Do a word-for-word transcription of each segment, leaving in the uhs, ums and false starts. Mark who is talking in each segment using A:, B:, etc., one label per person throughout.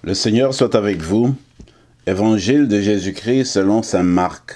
A: Le Seigneur soit avec vous. Évangile de Jésus-Christ selon saint Marc.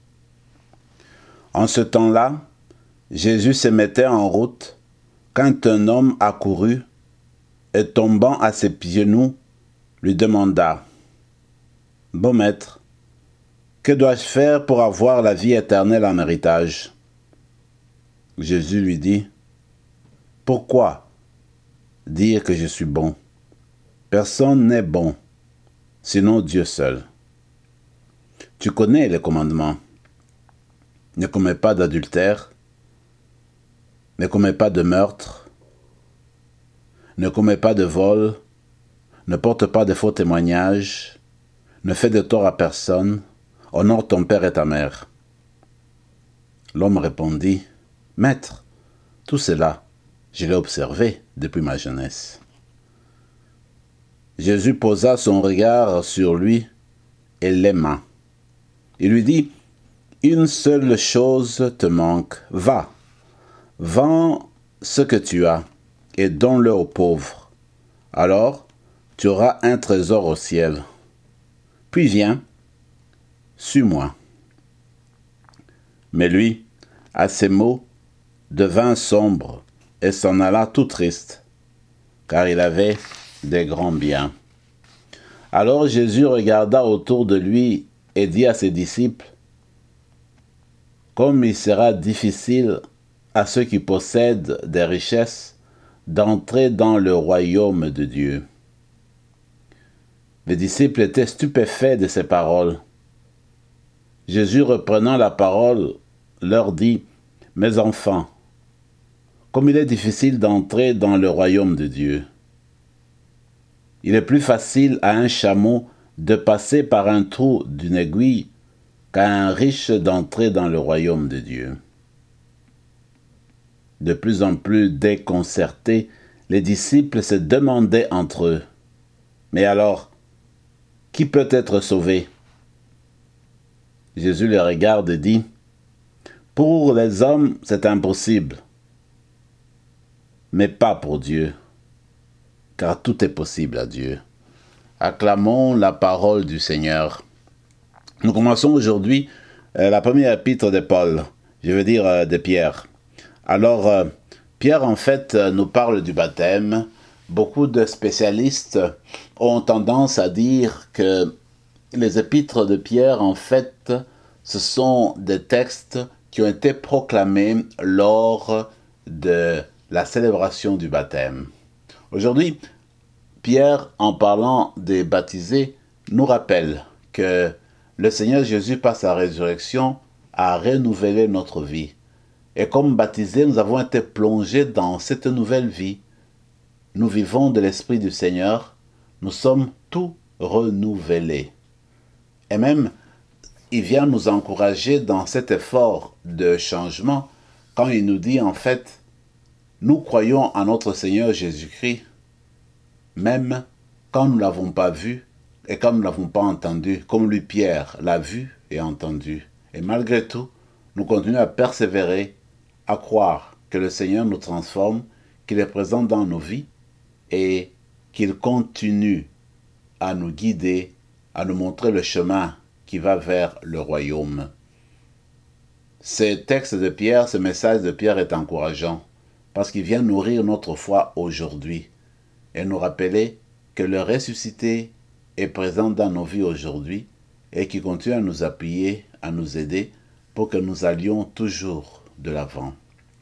A: En ce temps-là, Jésus se mettait en route quand un homme accourut et tombant à ses genoux, lui demanda : « Bon maître, que dois-je faire pour avoir la vie éternelle en héritage ?» Jésus lui dit : « Pourquoi dire que je suis bon ? Personne n'est bon, sinon Dieu seul. Tu connais les commandements. Ne commets pas d'adultère, ne commets pas de meurtre, ne commets pas de vol, ne porte pas de faux témoignages, ne fais de tort à personne, honore ton père et ta mère. » L'homme répondit : « Maître, tout cela, je l'ai observé depuis ma jeunesse. » Jésus posa son regard sur lui et l'aima. Il lui dit : « Une seule chose te manque. Va, vends ce que tu as et donne-le aux pauvres. Alors, tu auras un trésor au ciel. Puis viens, suis-moi. » Mais lui, à ces mots, devint sombre et s'en alla tout triste, car il avait des grands biens. Alors Jésus regarda autour de lui et dit à ses disciples : « Comme il sera difficile à ceux qui possèdent des richesses d'entrer dans le royaume de Dieu. » Les disciples étaient stupéfaits de ces paroles. Jésus, reprenant la parole, leur dit : « Mes enfants, comme il est difficile d'entrer dans le royaume de Dieu. Il est plus facile à un chameau de passer par un trou d'une aiguille qu'à un riche d'entrer dans le royaume de Dieu. » De plus en plus déconcertés, les disciples se demandaient entre eux : « Mais alors, qui peut être sauvé ?» Jésus les regarde et dit : « Pour les hommes, c'est impossible, mais pas pour Dieu, car tout est possible à Dieu. » Acclamons la parole du Seigneur. Nous commençons aujourd'hui euh, la première épître de Paul, je veux dire euh, de Pierre. Alors, euh, Pierre, en fait, euh, nous parle du baptême. Beaucoup de spécialistes ont tendance à dire que les épîtres de Pierre, en fait, ce sont des textes qui ont été proclamés lors de la célébration du baptême. Aujourd'hui, Pierre, en parlant des baptisés, nous rappelle que le Seigneur Jésus, par sa résurrection, a renouvelé notre vie. Et comme baptisés, nous avons été plongés dans cette nouvelle vie. Nous vivons de l'Esprit du Seigneur, nous sommes tout renouvelés. Et même, il vient nous encourager dans cet effort de changement quand il nous dit en fait, nous croyons en notre Seigneur Jésus-Christ, même quand nous ne l'avons pas vu et quand nous ne l'avons pas entendu, comme lui Pierre l'a vu et entendu. Et malgré tout, nous continuons à persévérer, à croire que le Seigneur nous transforme, qu'il est présent dans nos vies et qu'il continue à nous guider, à nous montrer le chemin qui va vers le royaume. Ce texte de Pierre, ce message de Pierre est encourageant parce qu'il vient nourrir notre foi aujourd'hui et nous rappeler que le ressuscité est présent dans nos vies aujourd'hui et qui continue à nous appuyer, à nous aider pour que nous allions toujours de l'avant.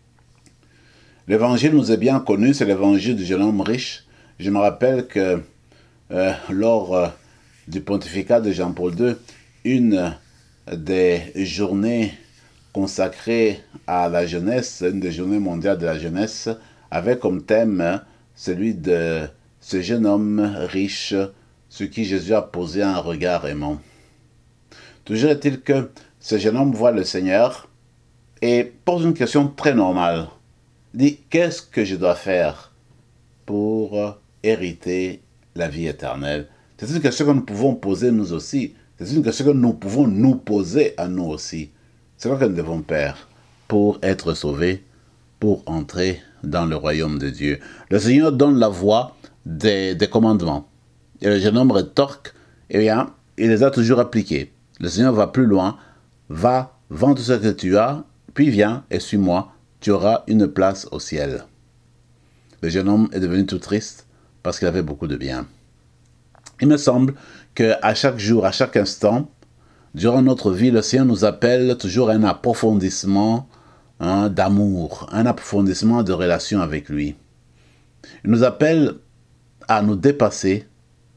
A: L'évangile nous est bien connu, c'est l'évangile du jeune homme riche. Je me rappelle que euh, lors euh, du pontificat de Jean-Paul deux, une des journées consacrées à la jeunesse, une des journées mondiales de la jeunesse, avait comme thème celui de ce jeune homme riche sur qui Jésus a posé un regard aimant. Toujours est-il que ce jeune homme voit le Seigneur et pose une question très normale. Il dit : « Qu'est-ce que je dois faire pour hériter la vie éternelle ?» C'est une question que nous pouvons poser nous aussi. C'est une question que nous pouvons nous poser à nous aussi. C'est quoi que nous devons faire pour être sauvés, pour entrer dans le royaume de Dieu? Le Seigneur donne la voie des, des commandements. Et le jeune homme rétorque, eh bien, il les a toujours appliqués. Le Seigneur va plus loin, va, vends tout ce que tu as, puis viens et suis-moi, tu auras une place au ciel. Le jeune homme est devenu tout triste parce qu'il avait beaucoup de biens. Il me semble qu'à chaque jour, à chaque instant, durant notre vie, le Seigneur nous appelle toujours à un approfondissement hein, d'amour, un approfondissement de relation avec lui. Il nous appelle à nous dépasser,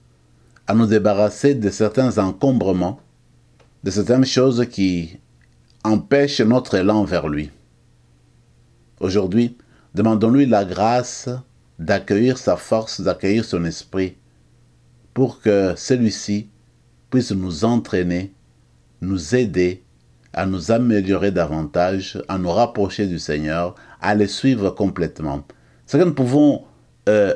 A: à nous débarrasser de certains encombrements, de certaines choses qui empêchent notre élan vers lui. Aujourd'hui, demandons-lui la grâce d'accueillir sa force, d'accueillir son esprit, pour que celui-ci puisse nous entraîner, nous aider à nous améliorer davantage, à nous rapprocher du Seigneur, à les suivre complètement. Ce que nous pouvons euh,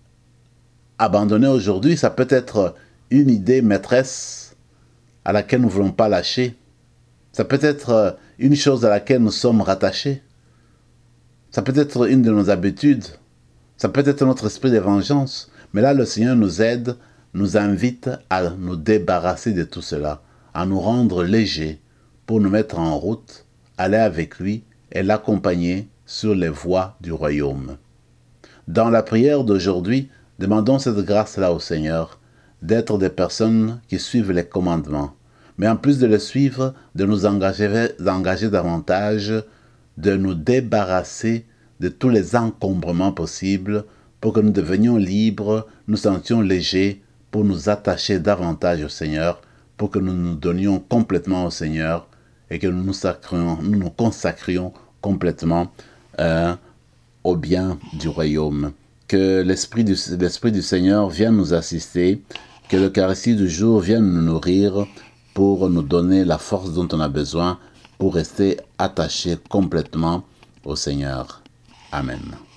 A: abandonner aujourd'hui, ça peut être une idée maîtresse à laquelle nous ne voulons pas lâcher. Ça peut être une chose à laquelle nous sommes rattachés. Ça peut être une de nos habitudes. Ça peut être notre esprit de vengeance. Mais là, le Seigneur nous aide, nous invite à nous débarrasser de tout cela, à nous rendre légers pour nous mettre en route, aller avec lui et l'accompagner sur les voies du royaume. Dans la prière d'aujourd'hui, demandons cette grâce-là au Seigneur, d'être des personnes qui suivent les commandements, mais en plus de les suivre, de nous engager, d'engager davantage, de nous débarrasser de tous les encombrements possibles pour que nous devenions libres, nous sentions légers, pour nous attacher davantage au Seigneur, pour que nous nous donnions complètement au Seigneur et que nous nous, sacrions, nous, nous consacrions complètement euh, au bien du royaume. Que l'Esprit du, l'Esprit du Seigneur vienne nous assister, que l'Eucharistie du jour vienne nous nourrir pour nous donner la force dont on a besoin pour rester attachés complètement au Seigneur. Amen.